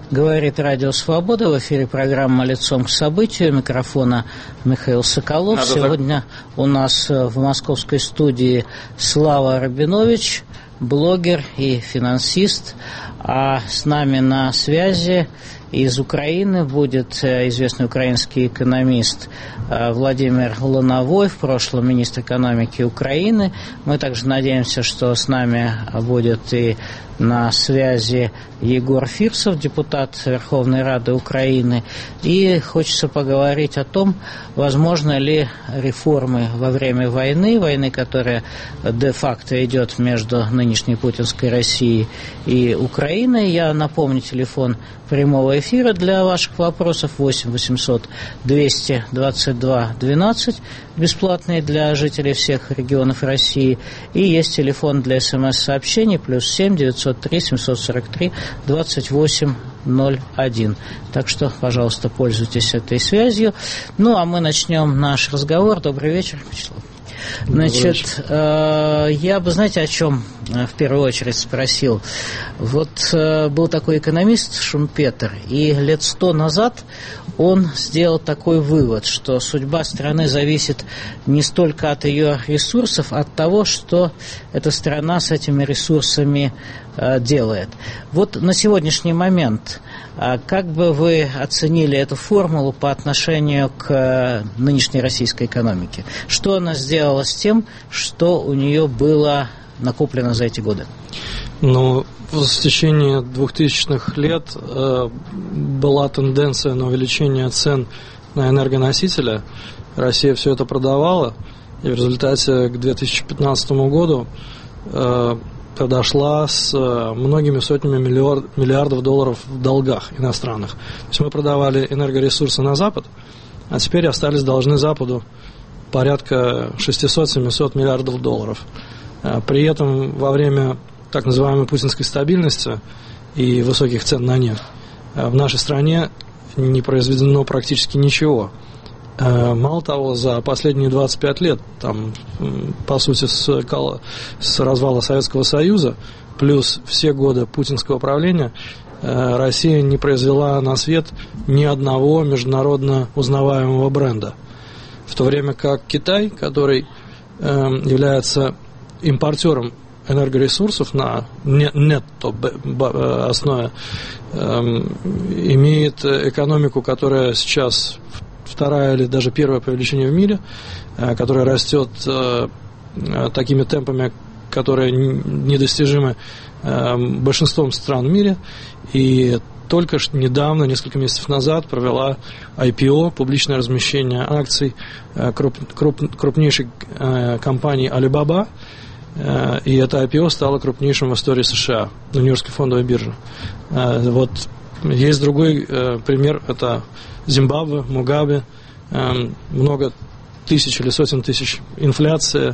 Говорит Радио Свобода. В эфире программа «Лицом к событию». Микрофона Михаил Соколов. Сегодня у нас в московской студии Слава Рабинович, блогер и финансист. А с нами на связи из Украины будет известный украинский экономист Владимир Лановой, в прошлом министр экономики Украины. Мы также надеемся, что с нами будет и на связи Егор Фирсов, депутат Верховной Рады Украины. И хочется поговорить о том, возможно ли реформы во время войны, которая де-факто идет между нынешней путинской Россией и Украиной. Я напомню, телефон прямого эфира для ваших вопросов 8 800 222 12, бесплатный для жителей всех регионов России. И есть телефон для СМС-сообщений +7 903 743 28 01. Так что, пожалуйста, пользуйтесь этой связью. Ну, а мы начнем наш разговор. Добрый вечер, Вячеслав. Значит, я бы, знаете, о чем в первую очередь спросил. Вот был такой экономист Шумпетер, и лет 100 назад он сделал такой вывод, что судьба страны зависит не столько от ее ресурсов, а от того, что эта страна с этими ресурсами делает. Вот на сегодняшний момент, как бы вы оценили эту формулу по отношению к нынешней российской экономике? Что она сделала с тем, что у нее было накоплено за эти годы? Ну, в течение 2000-х лет была тенденция на увеличение цен на энергоносители. Россия все это продавала, и в результате к 2015 году подошла с многими сотнями миллиардов долларов в долгах иностранных. То есть мы продавали энергоресурсы на Запад, а теперь остались должны Западу порядка 600-700 миллиардов долларов. При этом во время так называемой путинской стабильности и высоких цен на нефть в нашей стране не произведено практически ничего. Мало того, за последние 25 лет, там, по сути, с развала Советского Союза, плюс все годы путинского правления, Россия не произвела на свет ни одного международно узнаваемого бренда. В то время как Китай, который является импортером энергоресурсов на нетто основе, имеет экономику, которая сейчас вторая или даже первая по величине в мире, которая растет такими темпами, которые недостижимы большинством стран в мире, и только недавно, несколько месяцев назад, провела IPO, публичное размещение акций крупнейшей компании Alibaba, и это IPO стало крупнейшим в истории США, на Нью-Йоркской фондовой бирже. Вот есть другой пример, это Зимбабве, Мугабе, много тысяч или сотен тысяч инфляции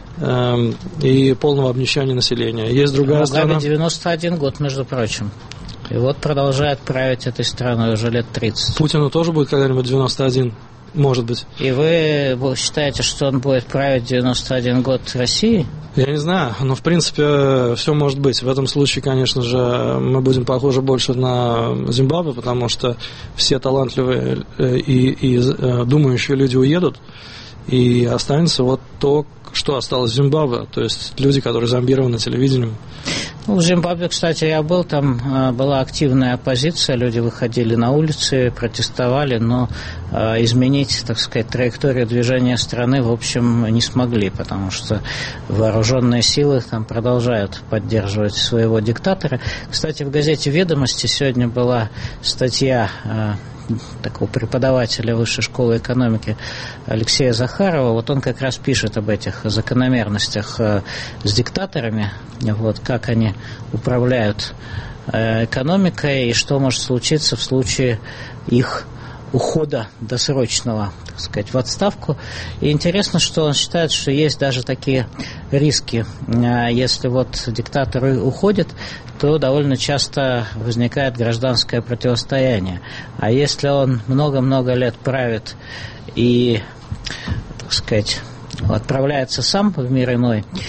и полного обнищания населения. Есть другая страна. Мугабе 91 год, между прочим. И вот продолжает править этой страной уже лет 30. Путину тоже будет когда-нибудь 91, может быть. И вы считаете, что он будет править 91 год России? Я не знаю, но в принципе все может быть. В этом случае, конечно же, мы будем похожи больше на Зимбабве, потому что все талантливые и думающие люди уедут, и останется вот то, что осталось в Зимбабве, то есть люди, которые зомбированы телевидением. Ну, в Зимбабве, кстати, я был, там была активная оппозиция, люди выходили на улицы, протестовали, но изменить, так сказать, траекторию движения страны, в общем, не смогли, потому что вооруженные силы там продолжают поддерживать своего диктатора. Кстати, в газете «Ведомости» сегодня была статья такого преподавателя Высшей школы экономики Алексея Захарова. Вот он как раз пишет об этих закономерностях с диктаторами, вот, как они управляют экономикой и что может случиться в случае их ухода досрочного, так сказать, в отставку. И интересно, что он считает, что есть даже такие риски. Если вот диктатор уходит, то довольно часто возникает гражданское противостояние. А если он много-много лет правит и, так сказать, отправляется сам в мир иной,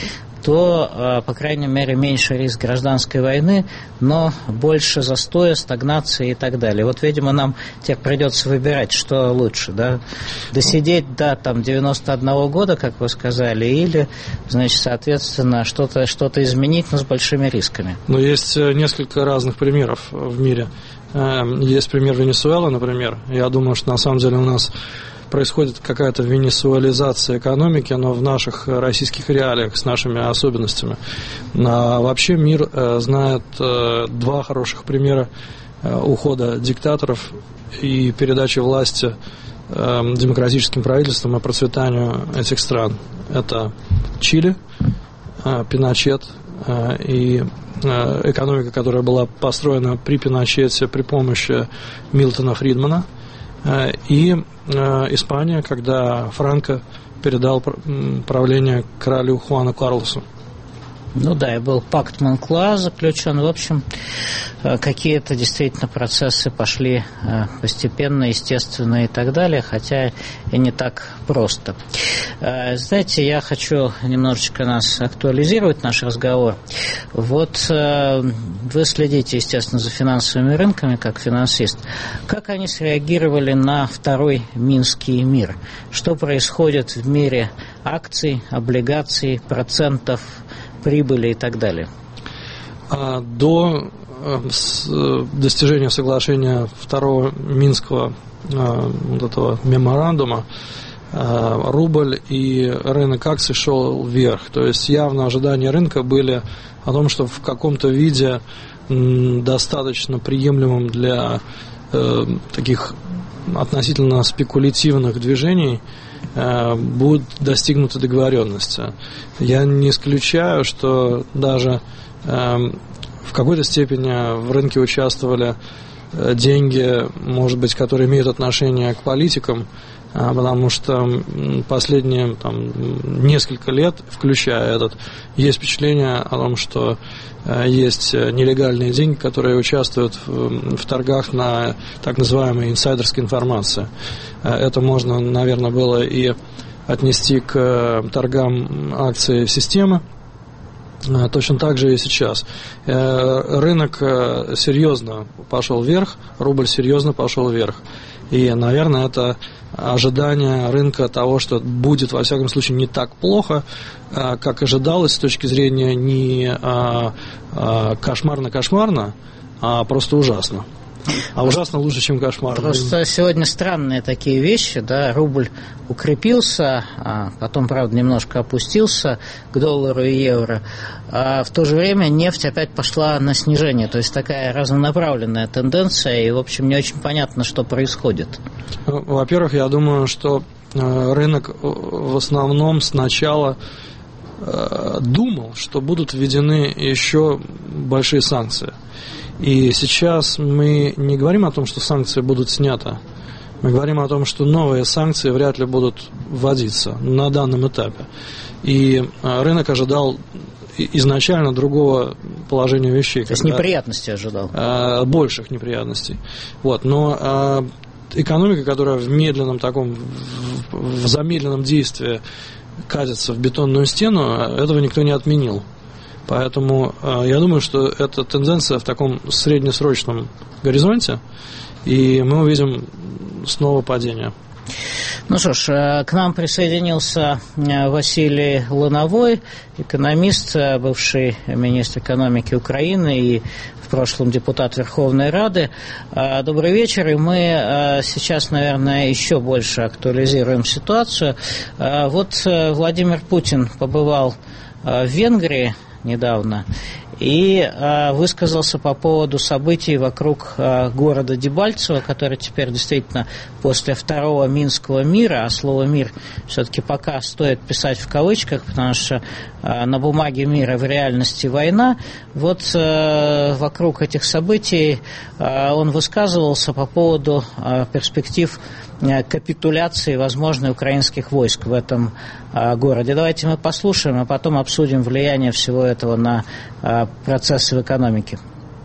то, по крайней мере, меньше риск гражданской войны, но больше застоя, стагнации и так далее. Вот, видимо, нам теперь придется выбирать, что лучше, да, досидеть до 91 года, как вы сказали, или, значит, соответственно, что-то изменить, но с большими рисками. Но есть несколько разных примеров в мире. Есть пример Венесуэлы, например. Я думаю, что на самом деле у нас происходит какая-то венесуэлизация экономики, но в наших российских реалиях, с нашими особенностями. Вообще мир знает два хороших примера ухода диктаторов и передачи власти демократическим правительствам и процветанию этих стран. Это Чили, Пиночет и экономика, которая была построена при Пиночете при помощи Милтона Фридмана, и Испания, когда Франко передал правление королю Хуану Карлосу. Ну да, и был пакт Монклуа заключен. В общем, какие-то действительно процессы пошли постепенно, естественно и так далее, хотя и не так просто. Знаете, я хочу немножечко нас актуализировать, наш разговор. Вот вы следите, естественно, за финансовыми рынками, как финансист. Как они среагировали на второй Минский мир? Что происходит в мире акций, облигаций, процентов, прибыли и так далее? До достижения соглашения второго Минского вот этого меморандума рубль и рынок акций шел вверх. То есть явно ожидания рынка были о том, что в каком-то виде достаточно приемлемым для таких относительно спекулятивных движений будут достигнуты договоренности. Я не исключаю, что даже в какой-то степени в рынке участвовали деньги, может быть, которые имеют отношение к политикам, потому что последние несколько лет, включая этот, есть впечатление о том, что есть нелегальные деньги, которые участвуют в торгах на так называемой инсайдерской информации. Это можно, наверное, было и отнести к торгам акций системы. Точно так же и сейчас. Рынок серьезно пошел вверх, рубль серьезно пошел вверх. И, наверное, это ожидание рынка того, что будет, во всяком случае, не так плохо, как ожидалось с точки зрения не кошмарно-кошмарно, а просто ужасно. А ужасно лучше, чем кошмар. Просто сегодня странные такие вещи, да, рубль укрепился, а потом, правда, немножко опустился к доллару и евро, а в то же время нефть опять пошла на снижение, то есть такая разнонаправленная тенденция, и, в общем, не очень понятно, что происходит. Во-первых, я думаю, что рынок в основном сначала думал, что будут введены еще большие санкции. И сейчас мы не говорим о том, что санкции будут сняты. Мы говорим о том, что новые санкции вряд ли будут вводиться на данном этапе. И рынок ожидал изначально другого положения вещей. То есть неприятностей ожидал? Больших неприятностей. Вот. Но экономика, которая в медленном таком, в замедленном действии катится в бетонную стену, этого никто не отменил. Поэтому я думаю, что это тенденция в таком среднесрочном горизонте, и мы увидим снова падение. Ну что ж, к нам присоединился Василий Лановой, экономист, бывший министр экономики Украины и в прошлом депутат Верховной Рады. Добрый вечер, и мы сейчас, наверное, еще больше актуализируем ситуацию. Вот Владимир Путин побывал в Венгрии недавно и высказался по поводу событий вокруг города Дебальцево, который теперь действительно после второго Минского мира, а слово «мир» все-таки пока стоит писать в кавычках, потому что на бумаге мир, а в реальности война. Вот вокруг этих событий он высказывался по поводу перспектив капитуляции возможной украинских войск в этом городе. Давайте мы послушаем, а потом обсудим влияние всего этого на процессы в экономике.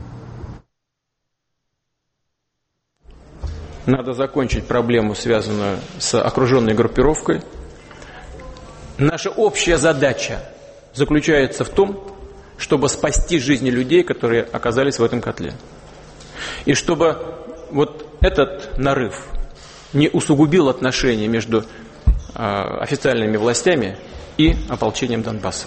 Надо закончить проблему, связанную с окруженной группировкой. Наша общая задача заключается в том, чтобы спасти жизни людей, которые оказались в этом котле. И чтобы вот этот нарыв не усугубил отношения между официальными властями и ополчением Донбасса.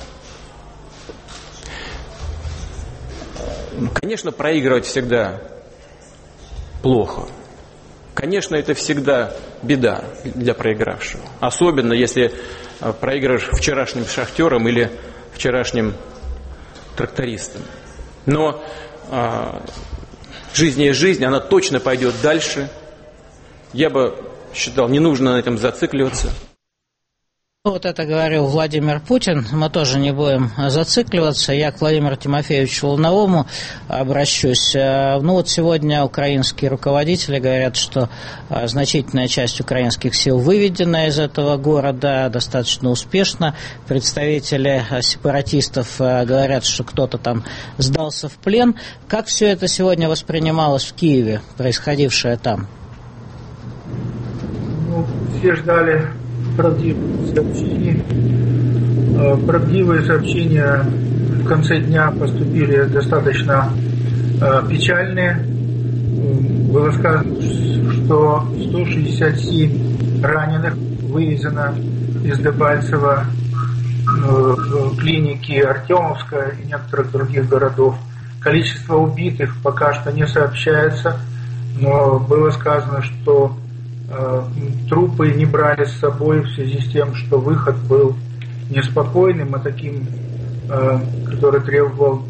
Конечно, проигрывать всегда плохо. Конечно, это всегда беда для проигравшего. Особенно, если проигрываешь вчерашним шахтерам или вчерашним трактористам. Но жизнь есть жизнь, она точно пойдет дальше. Я бы считал, не нужно на этом зацикливаться. Вот это говорил Владимир Путин. Мы тоже не будем зацикливаться. Я к Владимиру Тимофеевичу Волновому обращусь. Ну вот сегодня украинские руководители говорят, что значительная часть украинских сил выведена из этого города достаточно успешно. Представители сепаратистов говорят, что кто-то там сдался в плен. Как все это сегодня воспринималось в Киеве, происходившее там? Ну, все ждали правдивых сообщений. Правдивые сообщения в конце дня поступили достаточно печальные. Было сказано, что 167 раненых вывезено из Дебальцева в клиники Артемовска и некоторых других городов. Количество убитых пока что не сообщается, но было сказано, что трупы не брали с собой в связи с тем, что выход был неспокойным, а таким, который требовал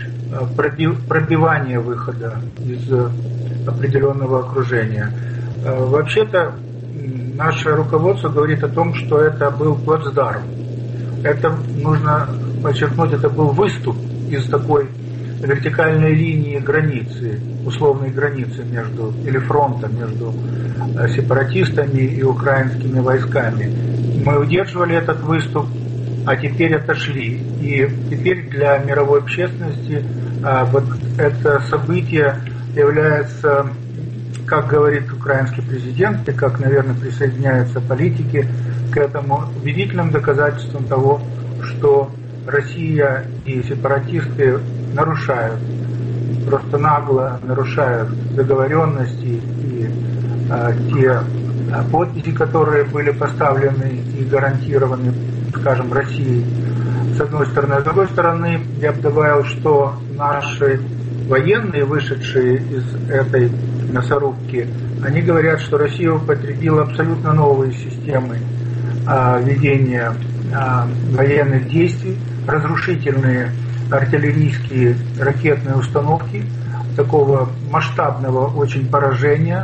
пробивания выхода из определенного окружения. Вообще-то наше руководство говорит о том, что это был плацдарм. Это нужно подчеркнуть, это был выступ из такой вертикальной линии границы, условной границы между, или фронта между сепаратистами и украинскими войсками. Мы удерживали этот выступ, а теперь отошли. И теперь для мировой общественности вот это событие является, как говорит украинский президент, и как, наверное, присоединяются политики к этому, убедительным доказательством того, что Россия и сепаратисты нарушают, просто нагло нарушают договоренности и те подписи, которые были поставлены и гарантированы, скажем, Россией, с одной стороны. А с другой стороны, я бы добавил, что наши военные, вышедшие из этой мясорубки, они говорят, что Россия употребила абсолютно новые системы ведения военных действий, разрушительные артиллерийские ракетные установки такого масштабного очень поражения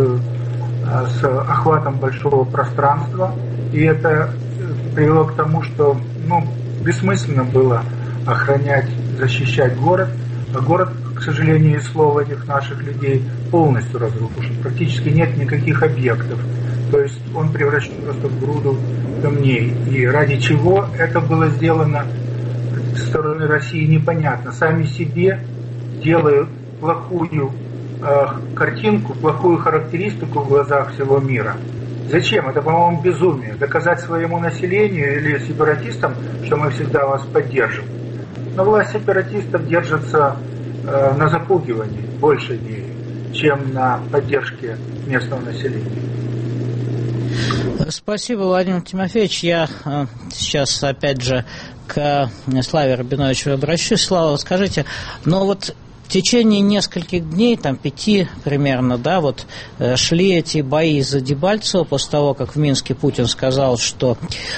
с охватом большого пространства. И это привело к тому, что бессмысленно было охранять, защищать город. А город, к сожалению, из слов этих наших людей, полностью разрушен. Практически нет никаких объектов. То есть он превращен просто в груду камней. И ради чего это было сделано со стороны России, непонятно. Сами себе делают плохую картинку, плохую характеристику в глазах всего мира. Зачем? Это, по-моему, безумие. Доказать своему населению или сепаратистам, что мы всегда вас поддержим. Но власть сепаратистов держится на запугивании большей мере, чем на поддержке местного населения. Спасибо, Владимир Тимофеевич. Я сейчас опять же к Славе Рабиновичу обращусь. Слава, скажите, но вот в течение нескольких дней, 5 примерно, шли эти бои за Дебальцево после того, как в Минске Путин сказал, что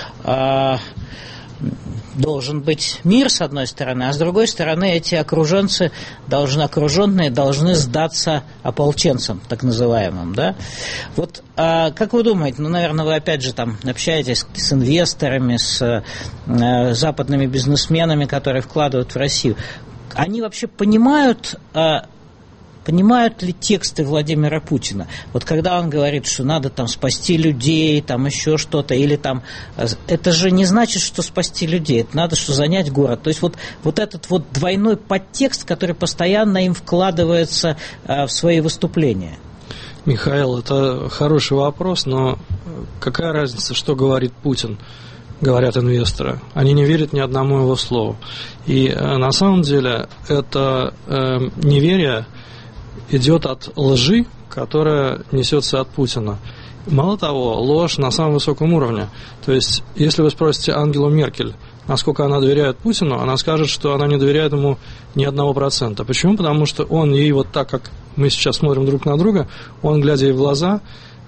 должен быть мир, с одной стороны, а с другой стороны эти окруженные должны сдаться ополченцам, так называемым, да? Вот как вы думаете, наверное, вы опять же общаетесь с инвесторами, с западными бизнесменами, которые вкладывают в Россию, они вообще понимают ли тексты Владимира Путина? Вот когда он говорит, что надо спасти людей, еще что-то, или это же не значит, что спасти людей, это надо, что занять город. То есть вот этот двойной подтекст, который постоянно им вкладывается в свои выступления. Михаил, это хороший вопрос, но какая разница, что говорит Путин? говорят инвесторы. Они не верят ни одному его слову. И на самом деле это неверие идет от лжи, которая несется от Путина. Мало того, ложь на самом высоком уровне. То есть, если вы спросите Ангелу Меркель, насколько она доверяет Путину, она скажет, что она не доверяет ему ни 1%. Почему? Потому что он ей вот так, как мы сейчас смотрим друг на друга, он, глядя ей в глаза,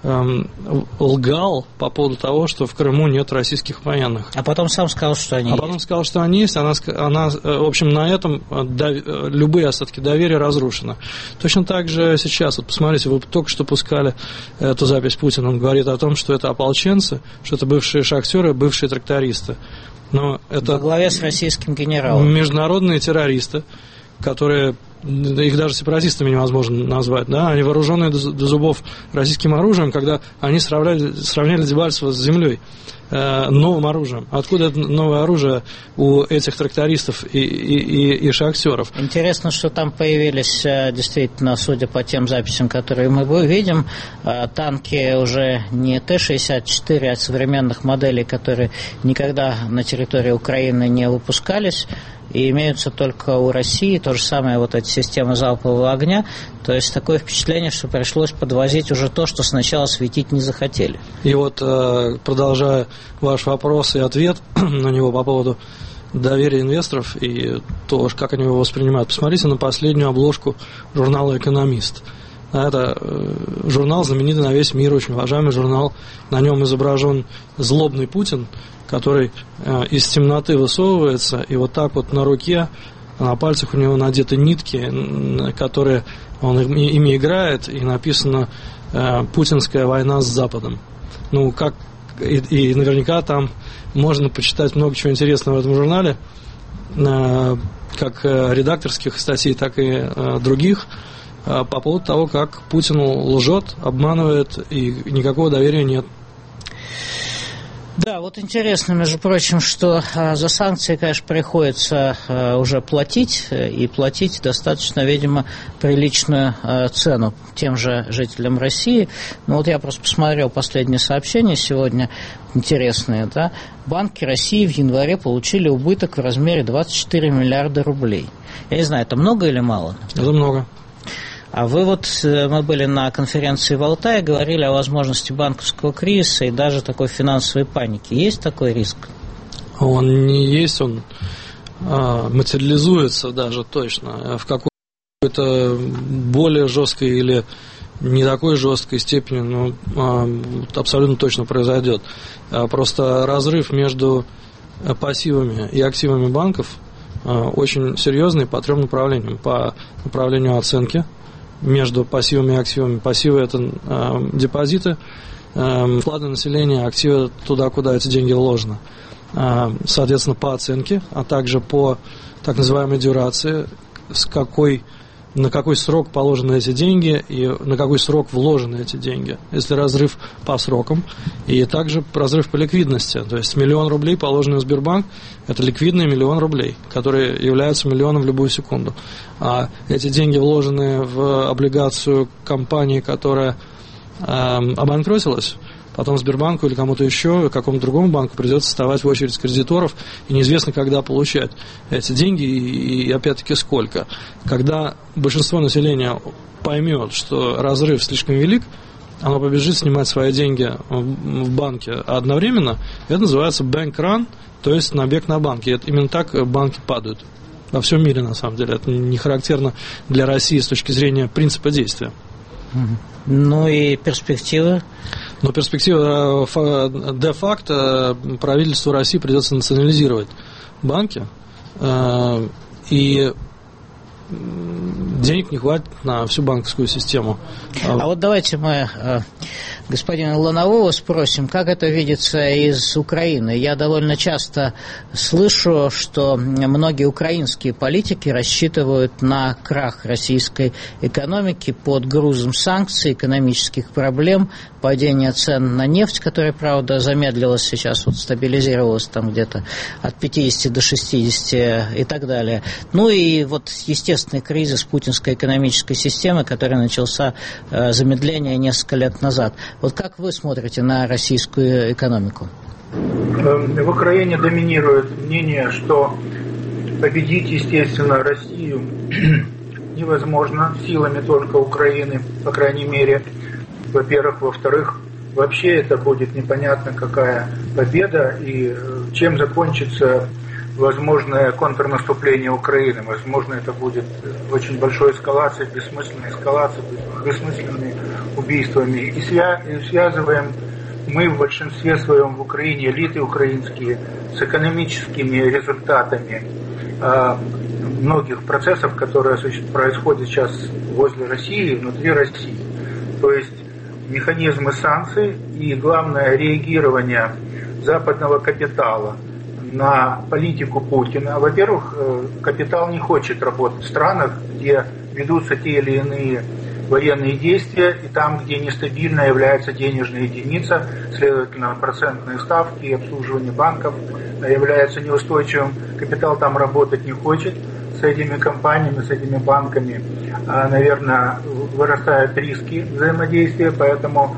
лгал по поводу того, что в Крыму нет российских военных. А потом сам сказал, что они есть. Потом сказал, что они есть. Она, в общем, на этом любые остатки доверия разрушены. Точно так же сейчас. Вот посмотрите, вы только что пускали эту запись Путина. Он говорит о том, что это ополченцы, что это бывшие шахтеры, бывшие трактористы. Но это во главе с российским генералом. Международные террористы, которые, их даже сепаратистами невозможно назвать, да, они вооруженные до зубов российским оружием, когда они сравняли Дебальцево с землей, новым оружием. Откуда это новое оружие у этих трактористов и шахтеров? Интересно, что там появились, действительно, судя по тем записям, которые мы видим, танки уже не Т-64, а современных моделей, которые никогда на территории Украины не выпускались, и имеются только у России. То же самое вот эти системы залпового огня. То есть такое впечатление, что пришлось подвозить уже то, что сначала светить не захотели. И вот, продолжая ваш вопрос и ответ на него по поводу доверия инвесторов и то, как они его воспринимают, посмотрите на последнюю обложку журнала «Экономист». Это журнал знаменитый на весь мир, очень уважаемый журнал. На нем изображен злобный Путин, который из темноты высовывается, и вот так вот на руке, на пальцах у него надеты нитки, которые он ими играет, и написано «Путинская война с Западом». Ну, как и наверняка там можно почитать много чего интересного в этом журнале, как редакторских статей, так и других, по поводу того, как Путин лжет, обманывает, и никакого доверия нет. Да, вот интересно, между прочим, что за санкции, конечно, приходится уже платить, и платить достаточно, видимо, приличную цену тем же жителям России. Ну вот я просто посмотрел последние сообщения сегодня, интересные, да. Банки России в январе получили убыток в размере 24 миллиарда рублей. Я не знаю, это много или мало? Это много. А вы вот, мы были на конференции в Алтае, говорили о возможности банковского кризиса и даже такой финансовой паники. Есть такой риск? Он не есть, он материализуется даже точно в какой-то более жесткой или не такой жесткой степени, но абсолютно точно произойдет. Просто разрыв между пассивами и активами банков очень серьезный по трем направлениям. По направлению оценки между пассивами и активами. Пассивы – это депозиты, вклады населения, активы туда, куда эти деньги вложены. Соответственно, по оценке, а также по так называемой дюрации, на какой срок положены эти деньги и на какой срок вложены эти деньги. Если разрыв по срокам, и также разрыв по ликвидности. То есть 1 000 000 рублей, положенные в Сбербанк, это ликвидный 1 000 000 рублей, которые являются миллионом в любую секунду. А эти деньги, вложенные в облигацию компании, которая обанкротилась, потом Сбербанку или кому-то еще, какому-то другому банку придется вставать в очередь кредиторов, и неизвестно, когда получать эти деньги и опять-таки сколько. Когда большинство населения поймет, что разрыв слишком велик, оно побежит снимать свои деньги в банке одновременно. Это называется bank run, то есть набег на банки. И именно так банки падают. Во всем мире, на самом деле. Это не характерно для России с точки зрения принципа действия. Ну и перспективы? Но перспектива де-факто правительству России придется национализировать банки, и денег не хватит на всю банковскую систему. А вот давайте мы господина Ланового спросим, как это видится из Украины. Я довольно часто слышу, что многие украинские политики рассчитывают на крах российской экономики под грузом санкций, экономических проблем, падения цен на нефть, которая, правда, замедлилась сейчас, вот стабилизировалась там где-то от 50 до 60 и так далее. Ну и вот естественный кризис путинской экономической системы, который начался замедление несколько лет назад. Вот как вы смотрите на российскую экономику? В Украине доминирует мнение, что победить, естественно, Россию невозможно силами только Украины, по крайней мере, во-первых. Во-вторых, вообще это будет непонятно какая победа и чем закончится возможное контрнаступление Украины. Возможно, это будет очень большой эскалацией, бессмысленной эскалацией, бессмысленными убийствами. И связываем мы в большинстве своем в Украине, элиты украинские, с экономическими результатами многих процессов, которые происходят сейчас возле России и внутри России. То есть механизмы санкций и, главное, реагирование западного капитала на политику Путина. Во-первых, капитал не хочет работать в странах, где ведутся те или иные военные действия, и там, где нестабильно является денежная единица, следовательно, процентные ставки и обслуживание банков является неустойчивым. Капитал там работать не хочет. С этими компаниями, с этими банками, наверное, вырастают риски взаимодействия, поэтому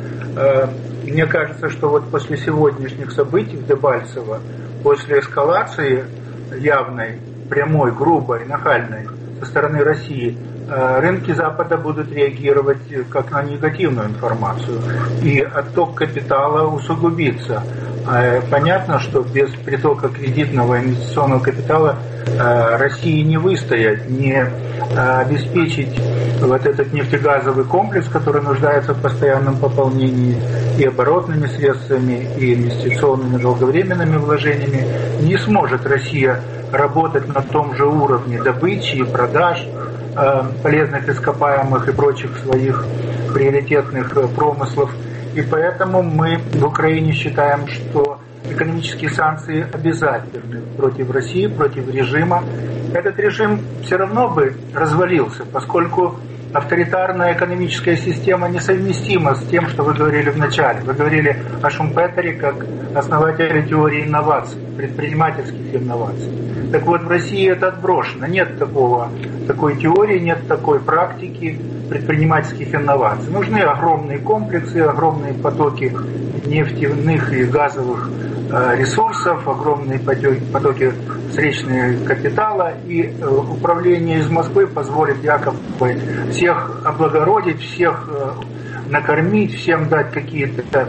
мне кажется, что вот после сегодняшних событий в Дебальцево, после эскалации явной, прямой, грубой, нахальной со стороны России, рынки Запада будут реагировать как на негативную информацию, и отток капитала усугубится. Понятно, что без притока кредитного инвестиционного капитала России не выстоять, не обеспечить вот этот нефтегазовый комплекс, который нуждается в постоянном пополнении и оборотными средствами, и инвестиционными долговременными вложениями. Не сможет Россия работать на том же уровне добычи и продаж полезных ископаемых и прочих своих приоритетных промыслов. И поэтому мы в Украине считаем, что экономические санкции обязательны против России, против режима. Этот режим все равно бы развалился, поскольку авторитарная экономическая система несовместима с тем, что вы говорили в начале. Вы говорили о Шумпетере как основателе теории инноваций, предпринимательских инноваций. Так вот, в России это отброшено. Нет такой теории, нет такой практики предпринимательских инноваций. Нужны огромные комплексы, огромные потоки нефтяных и газовых ресурсов, огромные потоки встречного капитала, и управление из Москвы позволит якобы всех облагородить, всех накормить, всем дать какие-то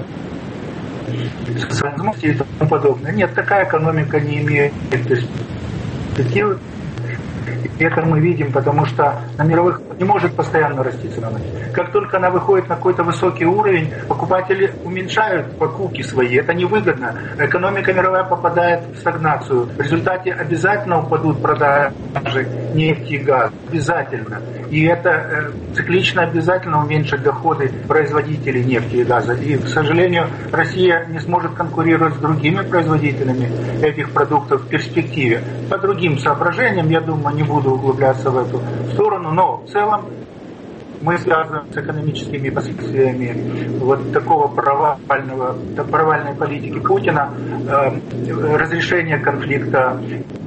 возможности и тому подобное. Нет, такая экономика не имеет перспективы. И это мы видим, потому что на мировых не может постоянно расти цена. Как только она выходит на какой-то высокий уровень, покупатели уменьшают покупки свои. Это невыгодно. Экономика мировая попадает в стагнацию. В результате обязательно упадут продажи нефти и газа. Обязательно. И это циклично обязательно уменьшит доходы производителей нефти и газа. И, к сожалению, Россия не сможет конкурировать с другими производителями этих продуктов в перспективе. По другим соображениям, я думаю, не буду углубляться в эту сторону, но в целом мы связаны с экономическими последствиями вот такого провальной политики Путина, разрешения конфликта.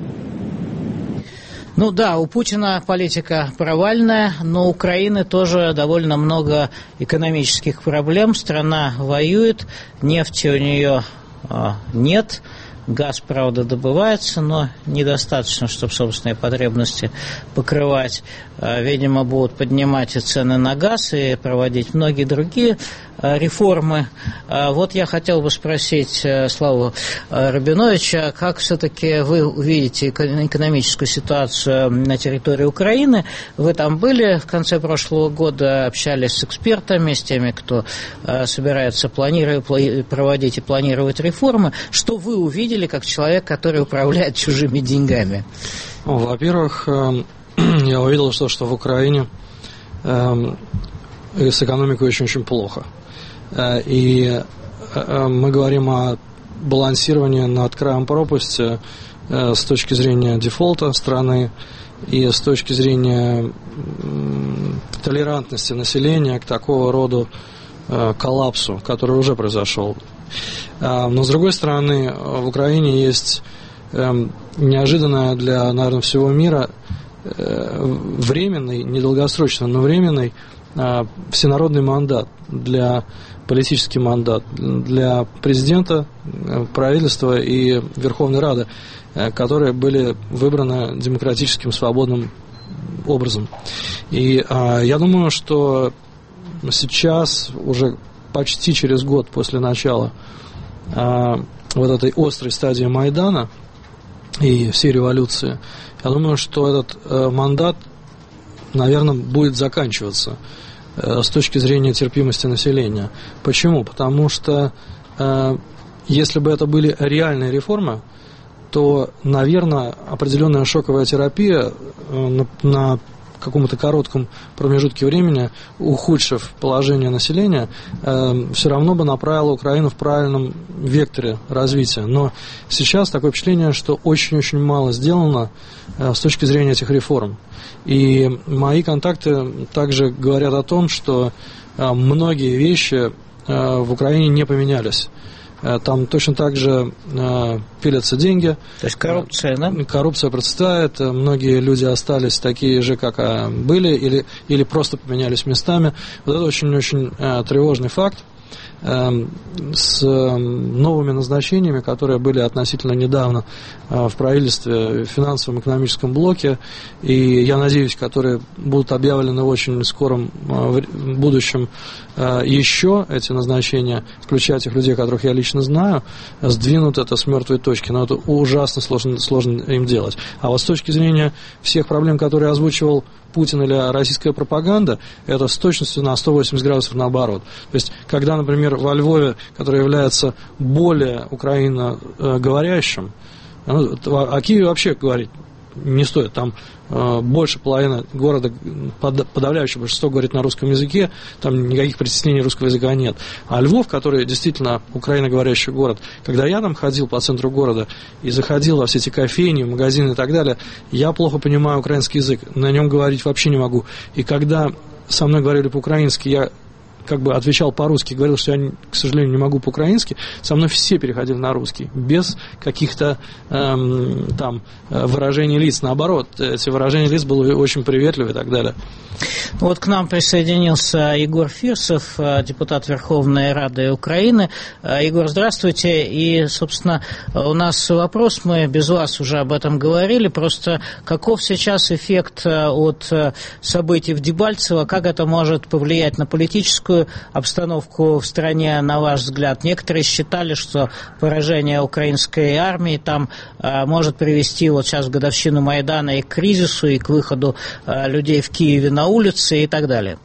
Ну да, у Путина политика провальная, но у Украины тоже довольно много экономических проблем. Страна воюет, нефти у нее нет. Газ, правда, добывается, но недостаточно, чтобы собственные потребности покрывать. Видимо, будут поднимать и цены на газ и проводить многие другие реформы. Вот я хотел бы спросить Славу Рабиновича, как все-таки вы видите экономическую ситуацию на территории Украины? Вы там были в конце прошлого года, общались с экспертами, с теми, кто собирается проводить и планировать реформы. Что вы увидели как человек, который управляет чужими деньгами? Во-первых, я увидел, что в Украине с экономикой очень-очень плохо. И мы говорим о балансировании над краем пропасти с точки зрения дефолта страны и с точки зрения толерантности населения к такого рода коллапсу, который уже произошел. Но, с другой стороны, в Украине есть неожиданная для, наверное, всего мира временный, недолгосрочно, но временный всенародный мандат, политический мандат для президента, правительства и Верховной Рады, которые были выбраны демократическим, свободным образом. И я думаю, что сейчас, уже почти через год после начала вот этой острой стадии Майдана и всей революции, я думаю, что этот мандат, наверное, будет заканчиваться с точки зрения терпимости населения. Почему? Потому что если бы это были реальные реформы, то, наверное, определенная шоковая терапия на каком-то коротком промежутке времени, ухудшив положение населения, все равно бы направила Украину в правильном векторе развития. Но сейчас такое впечатление, что очень-очень мало сделано с точки зрения этих реформ. И мои контакты также говорят о том, что многие вещи в Украине не поменялись. Там точно так же пилятся деньги. То есть коррупция, да? Коррупция процветает, многие люди остались такие же, как были, или просто поменялись местами. Вот это очень-очень тревожный факт. С новыми назначениями, которые были относительно недавно в правительстве, в финансовом экономическом блоке, и, я надеюсь, которые будут объявлены в очень скором будущем еще, эти назначения, включая тех людей, которых я лично знаю, сдвинут это с мертвой точки, но это ужасно сложно им делать. А вот с точки зрения всех проблем, которые озвучивал Путин или российская пропаганда, это с точностью на 180 градусов наоборот. То есть, когда, например, во Львове, который является более украиноговорящим, о Киеве вообще говорить не стоит, там больше половины города, подавляющее большинство говорит на русском языке, там никаких притеснений русского языка нет. А Львов, который действительно украиноговорящий город, когда я там ходил по центру города и заходил во все эти кофейни, магазины и так далее, я плохо понимаю украинский язык, на нем говорить вообще не могу. И когда со мной говорили по-украински, я как бы отвечал по-русски, говорил, что я, к сожалению, не могу по-украински, со мной все переходили на русский, без каких-то там выражений лиц. Наоборот, эти выражения лиц были очень приветливы и так далее. Вот к нам присоединился Егор Фирсов, депутат Верховной Рады Украины. Егор, здравствуйте. И, собственно, у нас вопрос, мы без вас уже об этом говорили, просто каков сейчас эффект от событий в Дебальцево, как это может повлиять на политическую обстановку в стране, на ваш взгляд? Некоторые считали, что поражение украинской армии там может привести вот сейчас в годовщину Майдана и к кризису, и к выходу людей в Киеве на улицы и так далее.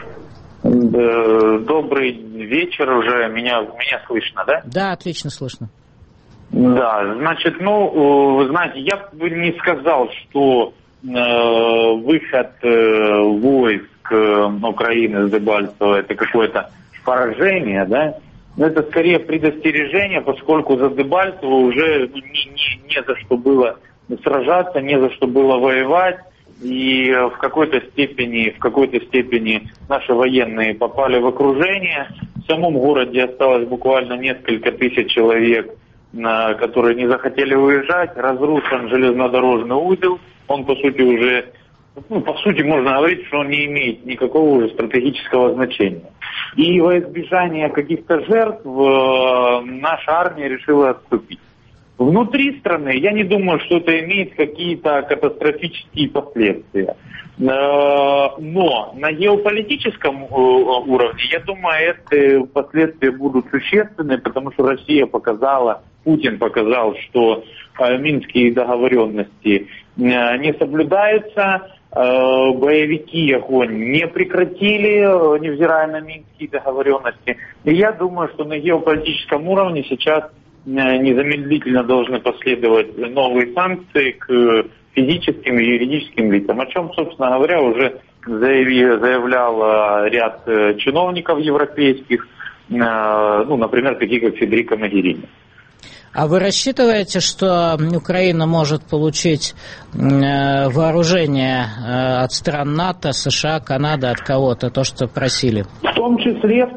Добрый вечер уже. Меня слышно, да? Да, отлично слышно. Да, значит, вы знаете, я бы не сказал, что выход войск Украины с Дебальцева это какое-то поражение, да? Но это скорее предостережение, поскольку за Дебальцево уже не за что было сражаться, не за что было воевать. И в какой-то степени наши военные попали в окружение. В самом городе осталось буквально несколько тысяч человек, которые не захотели уезжать. Разрушен железнодорожный узел. Он, по сути, можно говорить, что он не имеет никакого уже стратегического значения. И во избежание каких-то жертв наша армия решила отступить. Внутри страны я не думаю, что это имеет какие-то катастрофические последствия. Но на геополитическом уровне, я думаю, эти последствия будут существенны, потому что Путин показал, что минские договоренности не соблюдаются, боевики огонь не прекратили, невзирая на минские договоренности. И я думаю, что на геополитическом уровне сейчас незамедлительно должны последовать новые санкции к физическим и юридическим лицам, о чем, собственно говоря, уже заявлял ряд чиновников европейских, например, такие как Федерико Могерини. А вы рассчитываете, что Украина может получить вооружение от стран НАТО, США, Канады, от кого-то, то, что просили? В том числе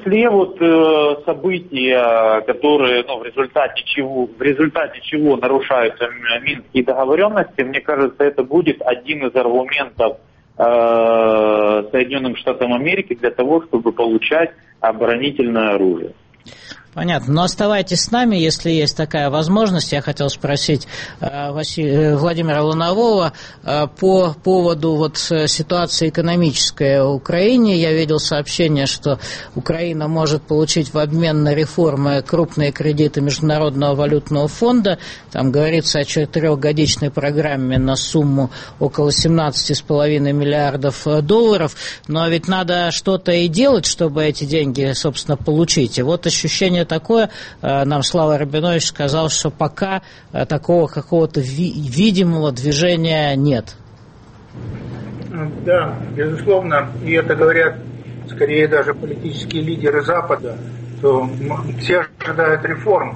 события, которые, в результате чего нарушаются минские договоренности, мне кажется, это будет один из аргументов Соединенным Штатам Америки для того, чтобы получать оборонительное оружие. Понятно. Но оставайтесь с нами, если есть такая возможность. Я хотел спросить Владимира Ланового по поводу ситуации экономической в Украине. Я видел сообщение, что Украина может получить в обмен на реформы крупные кредиты Международного валютного фонда. Там говорится о 4-годичной программе на сумму около 17,5 миллиардов долларов. Но ведь надо что-то и делать, чтобы эти деньги, собственно, получить. И вот ощущение такое, нам Слава Рабинович сказал, что пока такого какого-то видимого движения нет. Да, безусловно, и это говорят скорее даже политические лидеры Запада, что все ожидают реформ.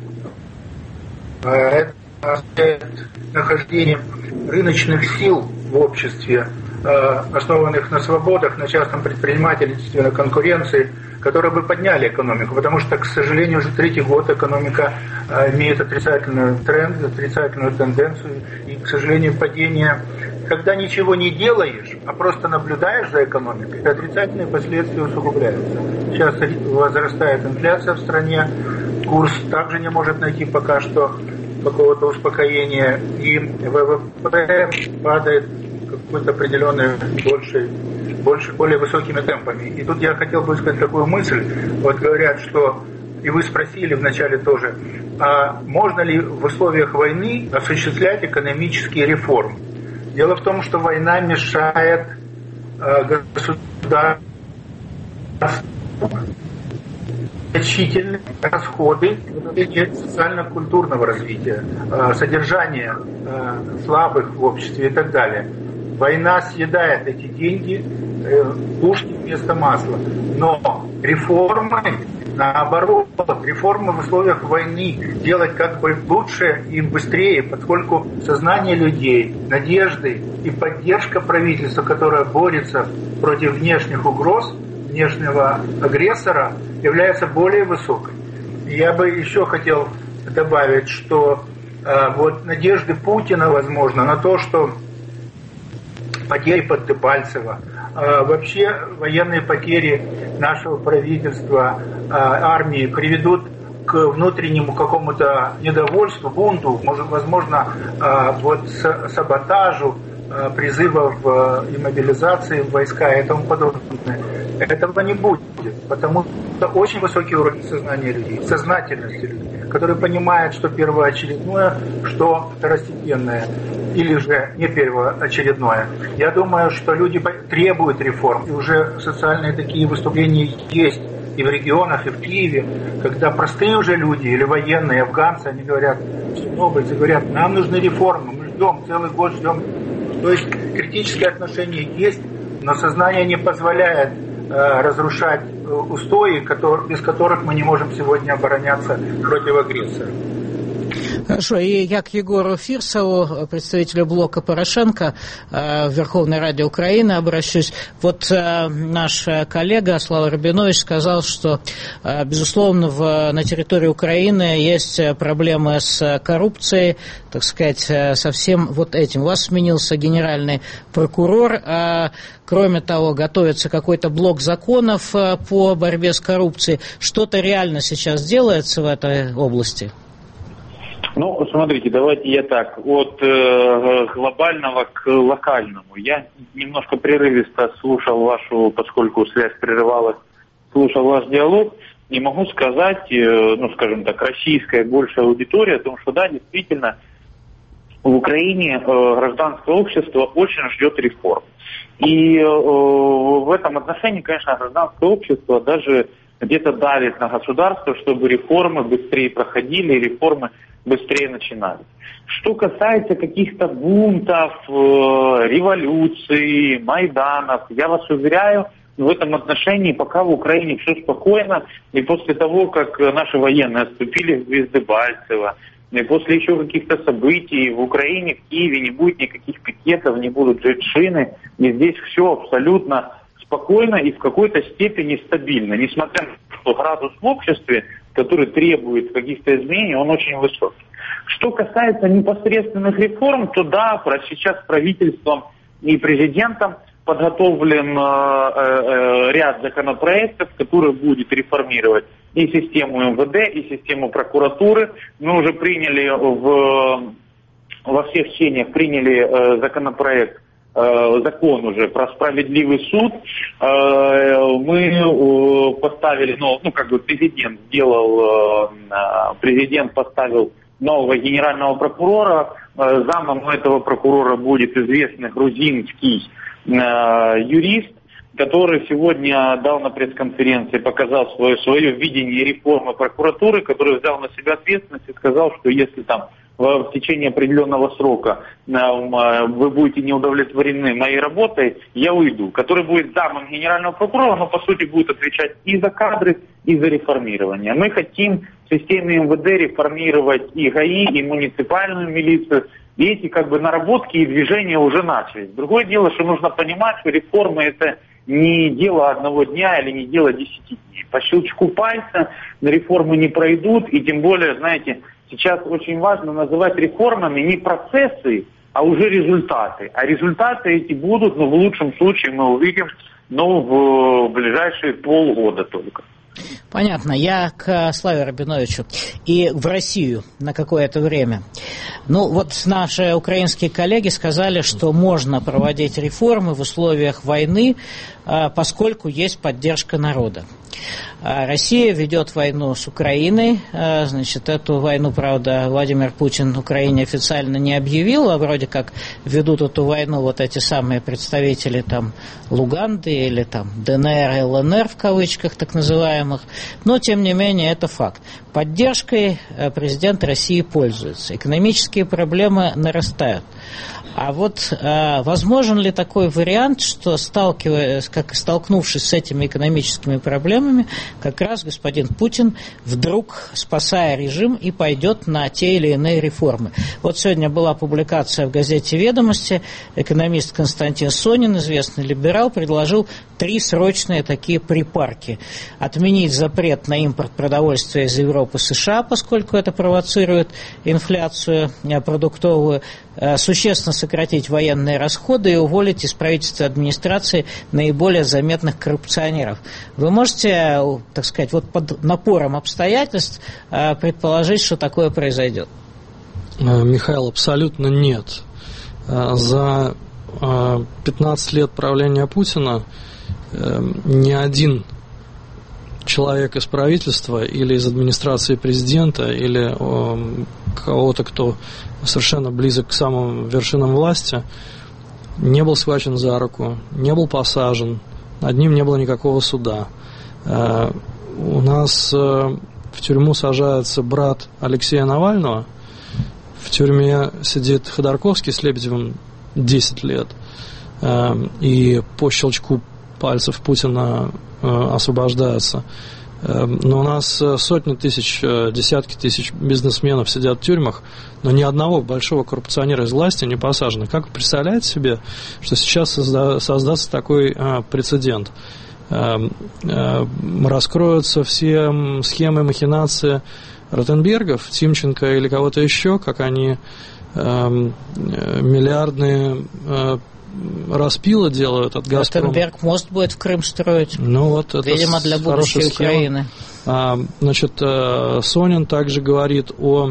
Это нахождение рыночных сил в обществе, основанных на свободах, на частном предпринимательстве, на конкуренции, которые бы подняли экономику, потому что, к сожалению, уже 3-й год экономика имеет отрицательный тренд, отрицательную тенденцию, и, к сожалению, падение. Когда ничего не делаешь, а просто наблюдаешь за экономикой, отрицательные последствия усугубляются. Сейчас возрастает инфляция в стране, курс также не может найти пока что какого-то успокоения, и ВВП падает какой-то определенной более высокими темпами. И тут я хотел бы сказать такую мысль. Вот говорят, что, и вы спросили вначале тоже, а можно ли в условиях войны осуществлять экономические реформы? Дело в том, что война мешает государству значительные расходы социально-культурного развития, содержания слабых в обществе и так далее. Война съедает эти деньги, пушки вместо масла. Но реформы, наоборот, реформы в условиях войны делать как бы лучше и быстрее, поскольку сознание людей, надежды и поддержка правительства, которое борется против внешних угроз, внешнего агрессора, является более высокой. И я бы еще хотел добавить, что надежды Путина, возможно, на то, что потери под Дебальцево, вообще военные потери нашего правительства, армии приведут к внутреннему какому-то недовольству, бунту, возможно, саботажу, призывов и мобилизации в войска и тому подобное. Этого не будет, потому что очень высокий уровень сознания людей, сознательности людей, которые понимают, что первоочередное, что второстепенное, или же не первоочередное. Я думаю, что люди требуют реформ, и уже социальные такие выступления есть и в регионах, и в Киеве, когда простые уже люди, или военные, афганцы, они говорят, чернобыльцы говорят, нам нужны реформы, мы ждем, целый год ждем. То есть критическое отношение есть, но сознание не позволяет разрушать устои, без которых мы не можем сегодня обороняться против агрессора. Хорошо, и я к Егору Фирсову, представителю блока Порошенко в Верховной Раде Украины, обращусь. Вот наш коллега Слава Рабинович сказал, что, безусловно, на территории Украины есть проблемы с коррупцией, так сказать, со всем вот этим. У вас сменился генеральный прокурор, кроме того, готовится какой-то блок законов по борьбе с коррупцией. Что-то реально сейчас делается в этой области? Ну, смотрите, давайте я так, от глобального к локальному. Я немножко прерывисто слушал вашу, поскольку связь прерывалась, слушал ваш диалог, и могу сказать, скажем так, российская большая аудитория о том, что да, действительно, в Украине гражданское общество очень ждет реформ. И в этом отношении, конечно, гражданское общество даже где-то давит на государство, чтобы реформы быстрее проходили, реформы быстрее начинались. Что касается каких-то бунтов, революций, майданов, я вас уверяю, в этом отношении пока в Украине все спокойно, и после того, как наши военные отступили в Дебальцево, и после еще каких-то событий в Украине, в Киеве не будет никаких пикетов, не будут джет-шины, и здесь все абсолютно спокойно и в какой-то степени стабильно, несмотря на то, что градус в обществе, который требует каких-то изменений, он очень высокий. Что касается непосредственных реформ, то да, сейчас правительством и президентом подготовлен ряд законопроектов, которые будут реформировать и систему МВД, и систему прокуратуры. Мы уже приняли во всех чтениях законопроект, закон уже про справедливый суд. Мы поставили, президент поставил нового генерального прокурора. Замом этого прокурора будет известный грузинский юрист, который сегодня дал на пресс-конференции, показал свое видение реформы прокуратуры, который взял на себя ответственность и сказал, что если там в течение определенного срока вы будете не удовлетворены моей работой, я уйду. Который будет замом генерального прокурора, но по сути будет отвечать и за кадры, и за реформирование. Мы хотим в системе МВД реформировать и ГАИ, и муниципальную милицию. И эти наработки и движения уже начались. Другое дело, что нужно понимать, что реформа это не дело одного дня или не дело 10 дней. По щелчку пальца реформы не пройдут, и тем более, знаете, сейчас очень важно называть реформами не процессы, а уже результаты. А результаты эти будут, в лучшем случае мы увидим, в ближайшие полгода только. Понятно. Я к Славе Рабиновичу и в Россию на какое-то время. Наши украинские коллеги сказали, что можно проводить реформы в условиях войны, поскольку есть поддержка народа. Россия ведет войну с Украиной. Эту войну, правда, Владимир Путин Украине официально не объявил, а вроде как ведут эту войну эти самые представители Луганды или ДНР, ЛНР в кавычках так называемых. Но, тем не менее, это факт. Поддержкой президент России пользуется. Экономические проблемы нарастают. А возможен ли такой вариант, что столкнувшись с этими экономическими проблемами, как раз господин Путин вдруг, спасая режим, и пойдет на те или иные реформы? Сегодня была публикация в газете «Ведомости». Экономист Константин Сонин, известный либерал, предложил 3 срочные такие припарки. Отменить запрет на импорт продовольствия из Европы, США, поскольку это провоцирует инфляцию продуктовую, существенно сократить военные расходы и уволить из правительства администрации наиболее заметных коррупционеров. Вы можете, под напором обстоятельств предположить, что такое произойдет? Михаил, абсолютно нет. За 15 лет правления Путина ни один человек из правительства или из администрации президента или кого-то, кто совершенно близок к самым вершинам власти, не был схвачен за руку, не был посажен, над ним не было никакого суда. У нас в тюрьму сажается брат Алексея Навального, в тюрьме сидит Ходорковский с Лебедевым 10 лет, и по щелчку пальцев Путина освобождаются. Но у нас сотни тысяч, десятки тысяч бизнесменов сидят в тюрьмах, но ни одного большого коррупционера из власти не посажено. Как вы представляете себе, что сейчас создастся такой прецедент? Раскроются все схемы, махинации Ротенбергов, Тимченко или кого-то еще, как они миллиардные распилы делают от «Газпрома». Ротенберг мост будет в Крым строить. Это видимо, для будущей Украины. Сонин также говорит о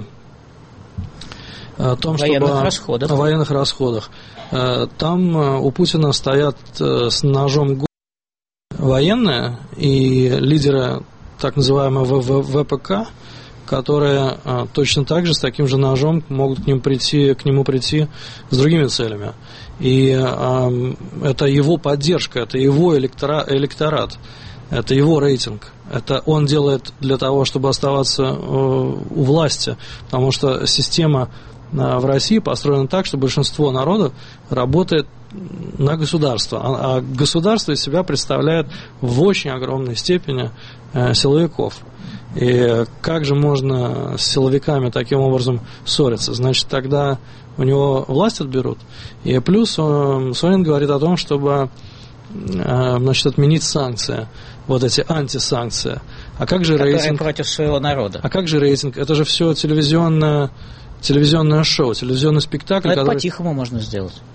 том, о военных расходах. Там у Путина стоят с ножом военные и лидеры так называемого ВПК, которые точно так же с таким же ножом могут к нему прийти с другими целями. И это его поддержка, это его электорат, это его рейтинг. Это он делает для того, чтобы оставаться у власти, потому что система в России построена так, что большинство народа работает на государство, а государство из себя представляет в очень огромной степени силовиков. И как же можно с силовиками таким образом ссориться? Значит, тогда у него власть отберут. И плюс Сонин говорит о том, чтобы отменить санкции, эти антисанкции. А как же рейтинг? Против своего народа. А как же рейтинг? Это же все телевизионное шоу, телевизионный спектакль. Это по-тихому можно сделать.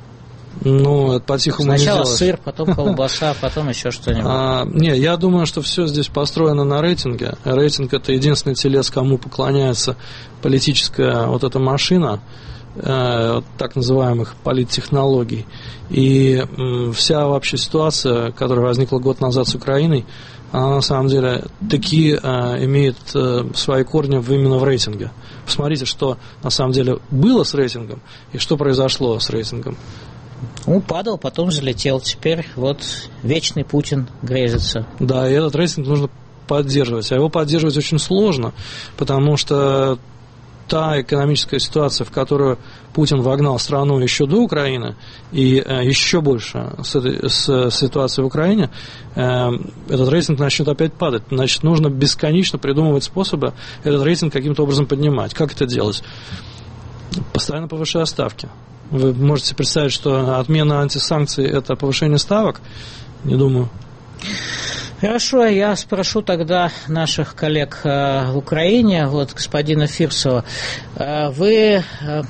Ну, это по-тихому не сначала делаешь. сыр, потом колбаса, потом еще что-нибудь. Не, я думаю, что все здесь построено на рейтинге. Рейтинг – это единственный телец, кому поклоняется политическая вот эта машина, так называемых политтехнологий. И вся вообще ситуация, которая возникла год назад с Украиной, она на самом деле таки имеет свои корни именно в рейтинге. Посмотрите, что на самом деле было с рейтингом и что произошло с рейтингом. Падал, потом взлетел. Теперь вот вечный Путин грезится. Да, и этот рейтинг нужно поддерживать. А его поддерживать очень сложно, потому что та экономическая ситуация, в которую Путин вогнал страну еще до Украины, и еще больше с ситуацией в Украине, этот рейтинг начнет опять падать. Значит, нужно бесконечно придумывать способы этот рейтинг каким-то образом поднимать. Как это делать? Постоянно повышая ставки. Вы можете представить, что отмена антисанкций – это повышение ставок? Не думаю. Хорошо, я спрошу тогда наших коллег в Украине, вот господина Фирсова. Вы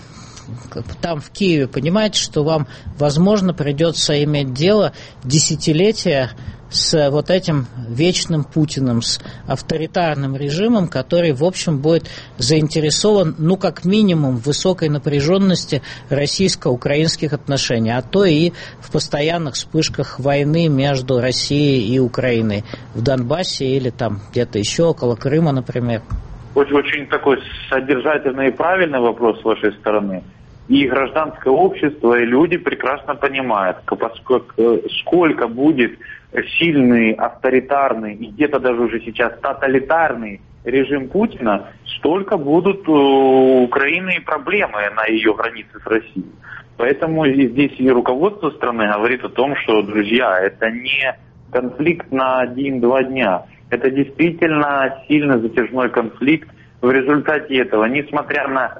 там в Киеве понимаете, что вам, возможно, придется иметь дело десятилетия с вот этим вечным Путиным, с авторитарным режимом, который, в общем, будет заинтересован, ну, как минимум, в высокой напряженности российско-украинских отношений, а то и в постоянных вспышках войны между Россией и Украиной в Донбассе или там где-то еще, около Крыма, например. Очень такой содержательный и правильный вопрос с вашей стороны. И гражданское общество, и люди прекрасно понимают, сколько будет сильный, авторитарный и где-то даже уже сейчас тоталитарный режим Путина, столько будут у Украины проблемы на ее границе с Россией. Поэтому здесь и руководство страны говорит о том, что, друзья, это не конфликт на 1-2 дня. Это действительно сильно затяжной конфликт. В результате этого, несмотря на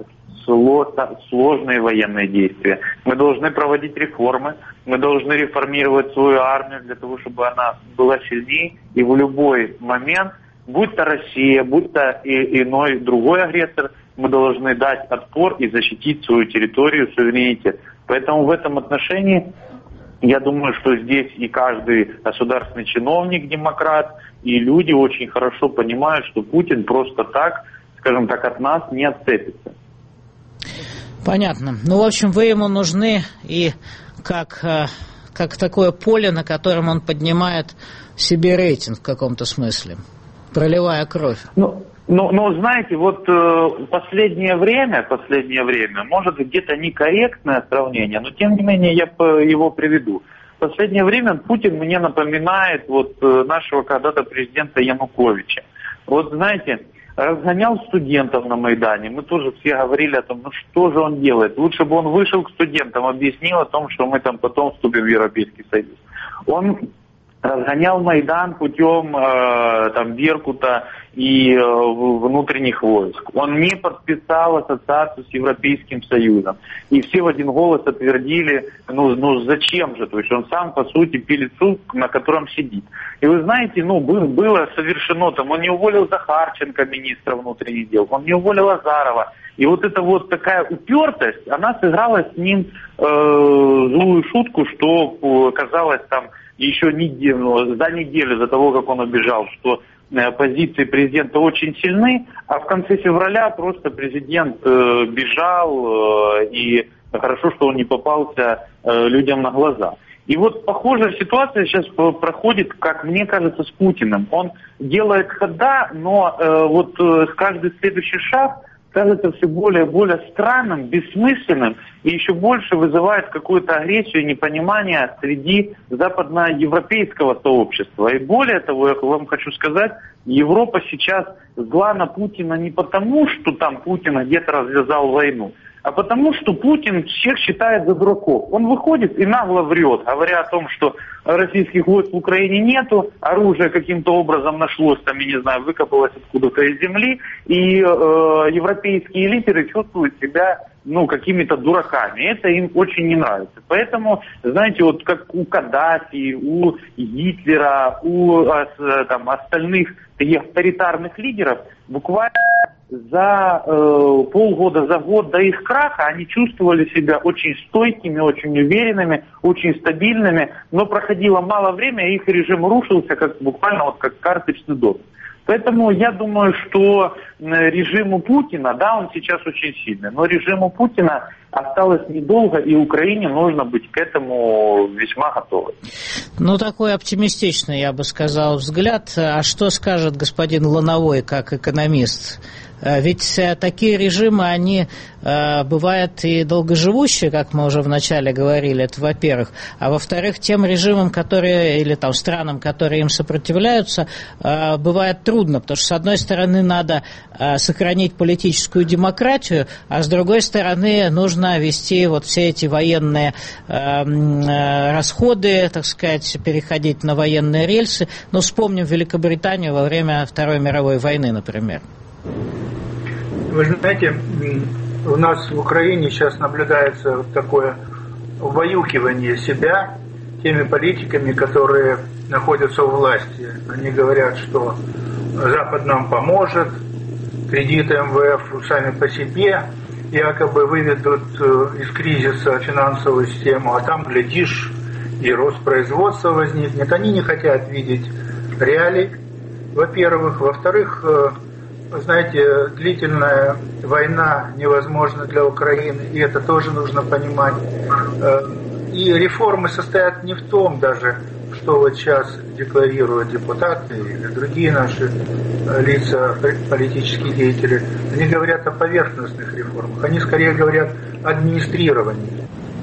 сложные военные действия, мы должны проводить реформы, мы должны реформировать свою армию для того, чтобы она была сильнее, и в любой момент, будь то Россия, будь то иной другой агрессор, мы должны дать отпор и защитить свою территорию, суверенитет. Поэтому в этом отношении я думаю, что здесь и каждый государственный чиновник, демократ, и люди очень хорошо понимают, что Путин просто так, скажем так, от нас не отцепится. Понятно. Ну, в общем, вы ему нужны и как такое поле, на котором он поднимает себе рейтинг в каком-то смысле, проливая кровь. Ну, знаете, вот последнее время, может где-то некорректное сравнение, но тем не менее я его приведу. В последнее время Путин мне напоминает вот нашего когда-то президента Януковича. Вот знаете, разгонял студентов на Майдане. Мы тоже все говорили о том, ну что же он делает. Лучше бы он вышел к студентам, объяснил о том, что мы там потом вступим в Европейский Союз. Он разгонял Майдан путем Беркута и внутренних войск. Он не подписал ассоциацию с Европейским Союзом. И все в один голос отвердили, ну зачем же? То есть он сам, по сути, пилит сук, на котором сидит. И вы знаете, было совершено там, он не уволил Захарченко, министра внутренних дел, он не уволил Азарова. И вот эта вот такая упертость, она сыграла с ним злую шутку, что казалось там еще за неделю до того, как он убежал, что позиции президента очень сильны, а в конце февраля просто президент бежал, и хорошо, что он не попался людям на глаза. И вот похожая ситуация сейчас проходит, как мне кажется, с Путиным. Он делает хода, но каждый следующий шаг кажется все более и более странным, бессмысленным и еще больше вызывает какую-то агрессию и непонимание среди западноевропейского сообщества. И более того, я вам хочу сказать, Европа сейчас зла на Путина не потому, что там Путин где-то развязал войну, а потому что Путин всех считает за дураков. Он выходит и нагло врет, говоря о том, что российских войск в Украине нету, оружие каким-то образом нашлось, там, я не знаю, выкопалось откуда-то из земли, и европейские лидеры чувствуют себя, какими-то дураками. Это им очень не нравится. Поэтому, знаете, вот как у Каддафи, у Гитлера, у остальных таких авторитарных лидеров, буквально за полгода, за год до их краха они чувствовали себя очень стойкими, очень уверенными, очень стабильными, но проходило мало времени, и их режим рушился буквально как карточный домик. Поэтому я думаю, что режиму Путина, да, он сейчас очень сильный, но режиму Путина осталось недолго, и Украине нужно быть к этому весьма готовой. Ну, такой оптимистичный, я бы сказал, взгляд. А что скажет господин Лановой как экономист? Ведь такие режимы, они бывают и долгоживущие, как мы уже вначале говорили, это во-первых. А во-вторых, тем режимам, которые, или там странам, которые им сопротивляются, бывает трудно, потому что с одной стороны надо сохранить политическую демократию, а с другой стороны нужно вести вот все эти военные расходы, так сказать, переходить на военные рельсы. Ну, вспомним Великобританию во время Второй мировой войны, например. Вы знаете, у нас в Украине сейчас наблюдается такое убаюкивание себя теми политиками, которые находятся у власти. Они говорят, что Запад нам поможет, кредиты МВФ сами по себе якобы выведут из кризиса финансовую систему, а там, глядишь, и рост производства возникнет. Они не хотят видеть реалий, во-первых. Во-вторых, знаете, длительная война невозможна для Украины, и это тоже нужно понимать. И реформы состоят не в том даже, что вот сейчас декларируют депутаты или другие наши лица, политические деятели. Они говорят о поверхностных реформах, они скорее говорят о администрировании,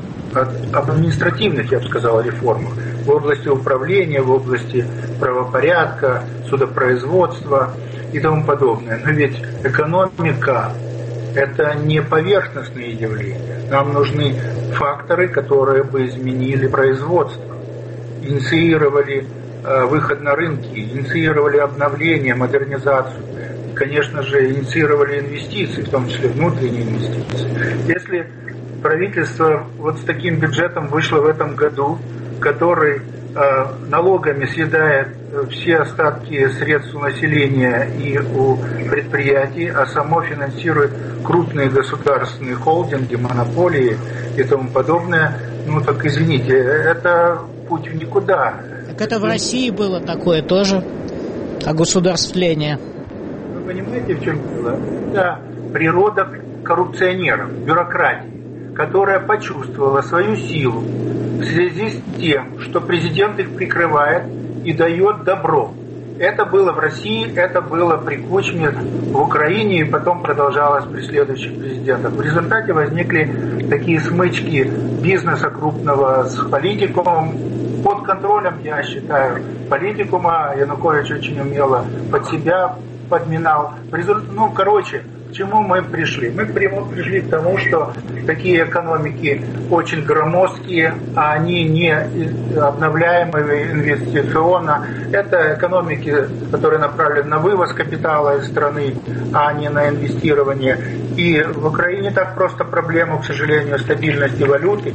об административных, я бы сказал, реформах в области управления, в области правопорядка, судопроизводства и тому подобное. Но ведь экономика – это не поверхностные явления. Нам нужны факторы, которые бы изменили производство, инициировали выход на рынки, инициировали обновление, модернизацию. И, конечно же, инициировали инвестиции, в том числе внутренние инвестиции. Если правительство вот с таким бюджетом вышло в этом году, который налогами съедает все остатки средств у населения и у предприятий, а само финансирует крупные государственные холдинги, монополии и тому подобное, ну так извините, это путь в никуда. Так это в России было такое тоже, огосударствление. Вы понимаете, в чем дело? Это природа коррупционеров, бюрократии, которая почувствовала свою силу в связи с тем, что президент их прикрывает и дает добро. Это было в России, это было при Кучме, в Украине и потом продолжалось при следующих президентах. В результате возникли такие смычки бизнеса крупного с политикумом, под контролем, я считаю, политикума. Янукович очень умело под себя подминал. Ну, короче, к чему мы пришли? Мы пришли к тому, что такие экономики очень громоздкие, а они не обновляемые инвестиционно. Это экономики, которые направлены на вывоз капитала из страны, а не на инвестирование. И в Украине так просто проблема, к сожалению, стабильности валюты,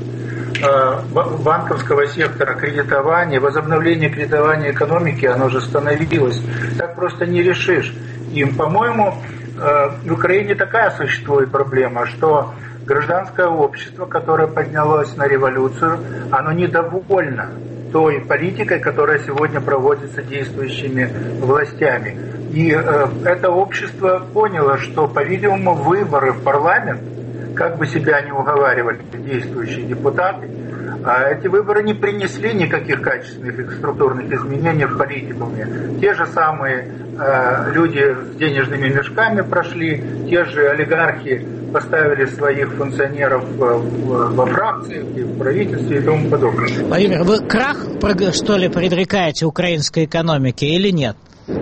банковского сектора, кредитования, возобновление кредитования экономики, оно же становилось. Так просто не решишь. И, по-моему, в Украине такая существует проблема, что гражданское общество, которое поднялось на революцию, оно недовольно той политикой, которая сегодня проводится действующими властями. И это общество поняло, что, по-видимому, выборы в парламент, как бы себя не уговаривали действующие депутаты, эти выборы не принесли никаких качественных структурных изменений в политикуме. Те же самые люди с денежными мешками прошли, те же олигархи поставили своих функционеров во фракции, в правительстве и тому подобное. Владимир, вы крах, что ли, предрекаете украинской экономике или нет?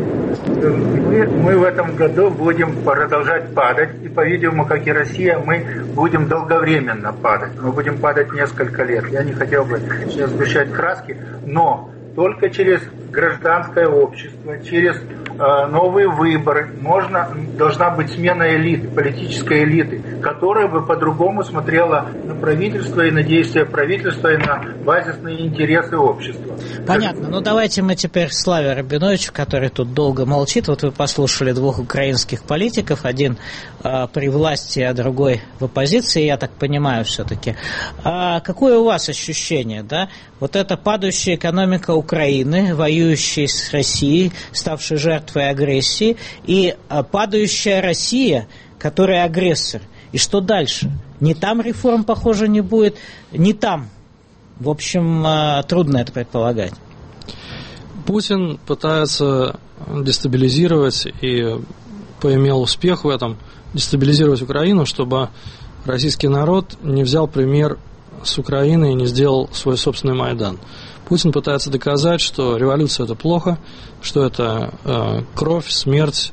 Мы в этом году будем продолжать падать, и, по-видимому, как и Россия, мы будем долговременно падать. Мы будем падать несколько лет. Я не хотел бы сейчас сгущать краски, но только через гражданское общество, через новые выборы, должна быть смена элиты, политической элиты, которая бы по-другому смотрела на правительство и на действия правительства и на базисные интересы общества. Понятно. Ну, давайте мы теперь Славе Рабиновичу, который тут долго молчит. Вот вы послушали двух украинских политиков, один при власти, а другой в оппозиции, я так понимаю, все-таки. Какое у вас ощущение, да? Вот эта падающая экономика Украины, воюющая с Россией, ставшей жертвой агрессии, и падающая Россия, которая агрессор. И что дальше? Ни там реформ, похоже, не будет, ни там. В общем, трудно это предполагать. Путин пытается дестабилизировать и поимел успех в этом, дестабилизировать Украину, чтобы российский народ не взял пример с Украины и не сделал свой собственный Майдан. Путин пытается доказать, что революция – это плохо, что это кровь, смерть,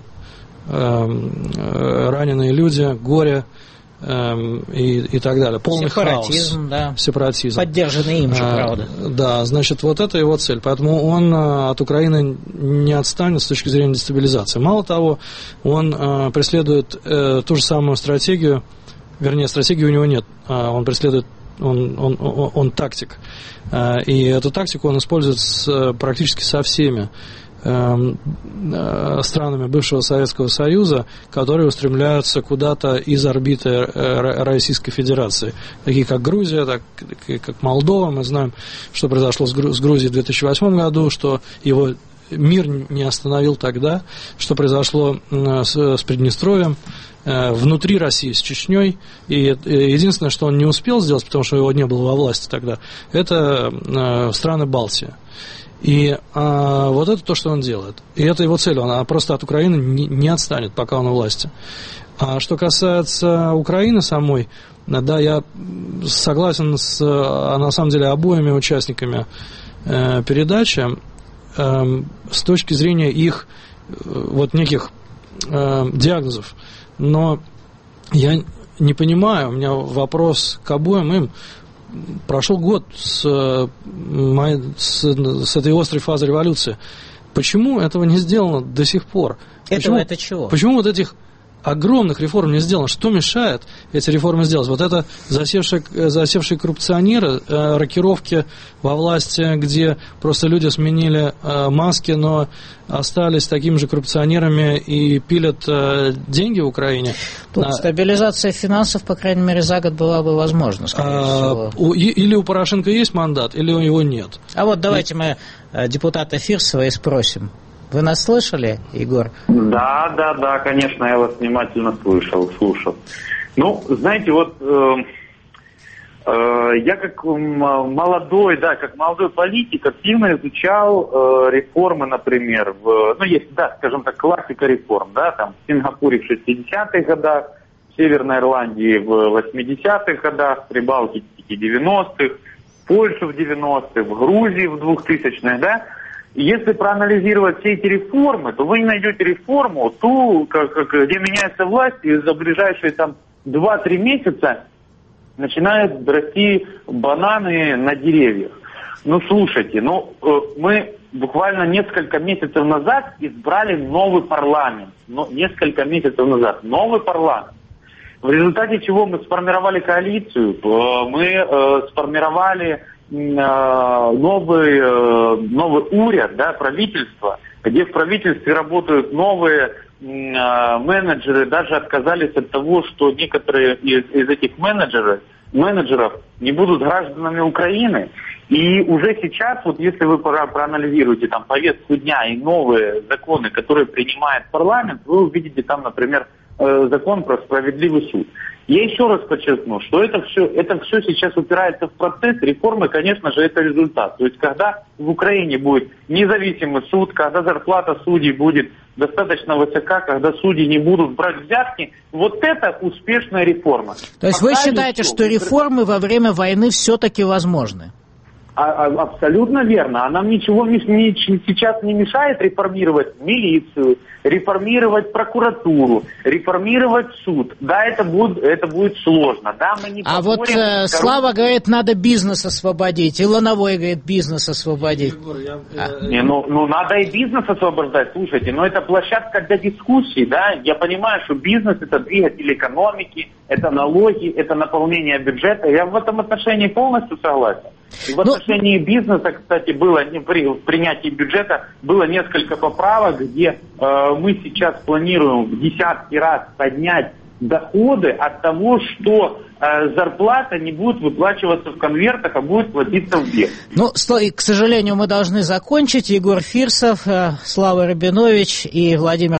раненые люди, горе и так далее. Полный сепаратизм, хаос. Да. Сепаратизм. Поддержанный им же, правда. Да, значит, вот это его цель. Поэтому он от Украины не отстанет с точки зрения дестабилизации. Мало того, он преследует ту же самую стратегию, вернее, стратегии у него нет. Он преследует он тактик. И эту тактику он использует практически со всеми странами бывшего Советского Союза, которые устремляются куда-то из орбиты Российской Федерации. Такие как Грузия, так как Молдова. Мы знаем, что произошло с Грузией в 2008 году, что его мир не остановил тогда, что произошло с Приднестровьем, внутри России с Чечней. И единственное, что он не успел сделать, потому что его не было во власти тогда, это страны Балтии. И вот это то, что он делает. И это его цель. Он просто от Украины не отстанет, пока он у власти. А что касается Украины самой, да, я согласен на самом деле, обоими участниками передачи с точки зрения их вот неких диагнозов. Но я не понимаю, у меня вопрос к обоим им. Прошел год с этой острой фазы революции. Почему этого не сделано до сих пор? Это чего? Почему вот этих огромных реформ не сделано? Что мешает эти реформы сделать? Вот это засевшие коррупционеры, рокировки во власти, где просто люди сменили маски, но остались такими же коррупционерами и пилят деньги в Украине. Тут стабилизация финансов, по крайней мере, за год была бы возможна, скорее всего. Или у Порошенко есть мандат, или у него нет. А вот давайте мы депутата Фирсова и спросим. Вы нас слышали, Егор? Да, конечно, я вас внимательно слушал. Ну, знаете, вот я как молодой политик активно изучал реформы, например, есть, скажем так, классика реформ, там в Сингапуре в 60-х годах, в Северной Ирландии в 80-х годах, в Прибалтике в 90-х, в Польше в 90-х, в Грузии в 2000-х, Если проанализировать все эти реформы, то вы не найдете реформу, где меняется власть, и за ближайшие 2-3 месяца начинают расти бананы на деревьях. Слушайте, мы буквально несколько месяцев назад избрали новый парламент. Несколько месяцев назад. Новый парламент. В результате чего мы сформировали коалицию, мы сформировали новый уряд, правительство, где в правительстве работают новые менеджеры, даже отказались от того, что некоторые из этих менеджеров не будут гражданами Украины. И уже сейчас, если вы проанализируете повестку дня и новые законы, которые принимает парламент, вы увидите там, например, закон про справедливый суд. Я еще раз подчеркну, что это все сейчас упирается в процесс. Реформы, конечно же, это результат. То есть, когда в Украине будет независимый суд, когда зарплата судей будет достаточно высока, когда судьи не будут брать взятки, вот это успешная реформа. То есть вы считаете, что реформы во время войны все-таки возможны? Абсолютно верно. А нам ничего сейчас не мешает реформировать милицию, реформировать прокуратуру, реформировать суд. Да, это будет сложно. Да, мы не вот Слава говорит, надо бизнес освободить. И Лановой говорит, бизнес освободить. Надо и бизнес освобождать. Слушайте, это площадка для дискуссий, да. Я понимаю, что бизнес — это двигатель экономики, это налоги, это наполнение бюджета. Я в этом отношении полностью согласен. И в отношении бизнеса, кстати, было при принятии бюджета было несколько поправок, где мы сейчас планируем в десятки раз поднять доходы от того, что зарплата не будет выплачиваться в конвертах, а будет платиться в бег. К сожалению, мы должны закончить. Егор Фирсов, Слава Рабинович и Владимир